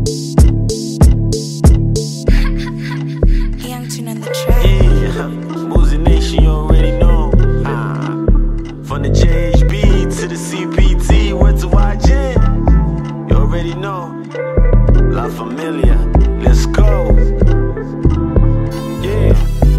Young Tune on the track. Yeah, Mosey Nation, you already know. From the JHB to the CPT, word to YG, you already know. La Familia, let's go. Yeah.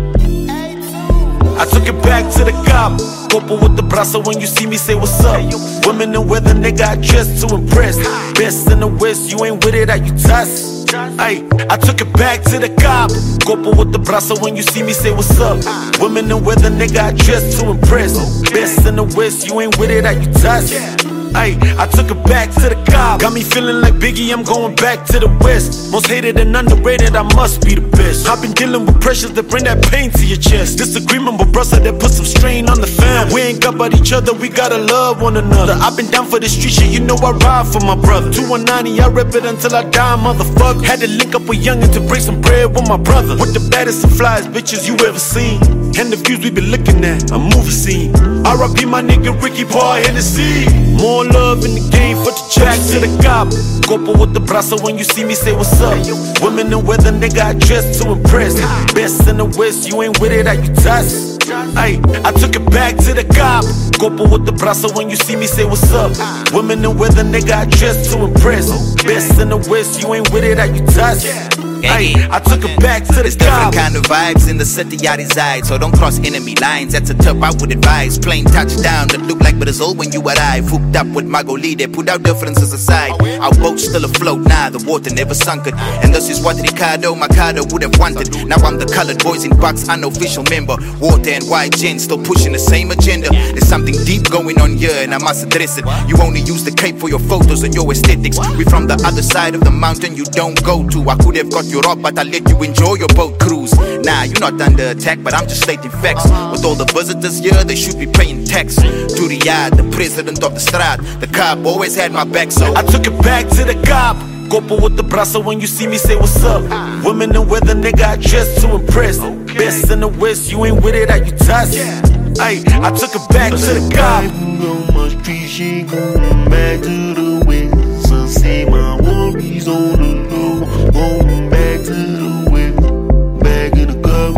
I took it back to the cop. Couple with the brasso, when you see me say what's up. Women and weather, nigga, I dress to impress. Best in the West, you ain't with it, how you toss? Ay, I took it back to the cop. Couple with the brasso, when you see me say what's up. Women and weather, nigga, I dress to impress. Best in the West, you ain't with it, how you toss? Ay, I took it back to the cop. Got me feeling like Biggie, I'm going back to the West. Most hated and underrated, I must be the best. I've been dealing with pressures that bring that pain to your chest. Disagreement with brother that put some strain on the fam. We ain't got but each other, we gotta love one another. I've been down for the street shit, you know I ride for my brother. 290, I rep it until I die, motherfucker. Had to link up with youngin' to break some bread with my brother. With the baddest and flyest bitches you ever seen. And the views we been looking at, a movie scene. R.I.P. my nigga Ricky Paul Hennessy. More love in the game for the jack to the cop. Couple with the brasso, when you see me say what's up. Women and weather, nigga, I dress to impress. Best in the West, you ain't with it, how you toss? Ay, I took it back to the cop. Couple with the brasso, when you see me say what's up. Women and weather, nigga, I dress to impress. Best in the West, you ain't with it, how you toss? Ay, I took it back to the It's cop. different kind of vibes in the city I reside, so don't cross enemy lines. That's a tip I would advise. Plain touchdown that look like Brazil when you arrive. Hooked up with Magoli, they put our differences aside. Our boat's still afloat, nah, the water never sunk it. And this is what Ricardo Macado would have wanted. Now I'm the colored boys in Bucks, unofficial member. Water and white gin, still pushing the same agenda. There's something deep going on here, and I must address it. You only use the cape for your photos and your aesthetics. We from the other side of the mountain you don't go to. I could have got you up, but I let you enjoy your boat cruise. Nah, you're not under attack, but I'm just stating facts. With all the visitors here, they should be paying tax. To Riyadh, the president of the strat, the cop always had my back, so I took it back to the cop. Couple with the brasso, when you see me say what's up. Women and weather, nigga, I dress to impress. Best in the West, you ain't with it, how you toss? Ay, I took it back to the cop. On my street, she going back to the West. So say my worries on the low, going back to the West. Back in the car,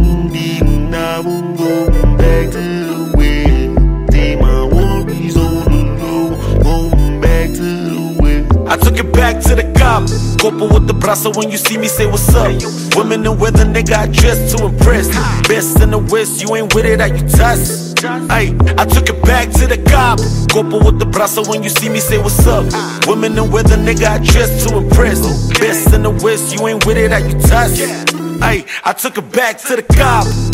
now I'm going back to the West. Say my worries on the low, going back to the West. I took it back to the cop. Couple with the brasso, when you see me say what's up. Women and weather, nigga, I dress to impress. Best in the West, you ain't with it, how you toss? Ay, I took it back to the cop. Couple with the brasso, when you see me say what's up. Women and weather, nigga, I dress to impress. Best in the West, you ain't with it, how you toss? Ay, I took it back to the cop.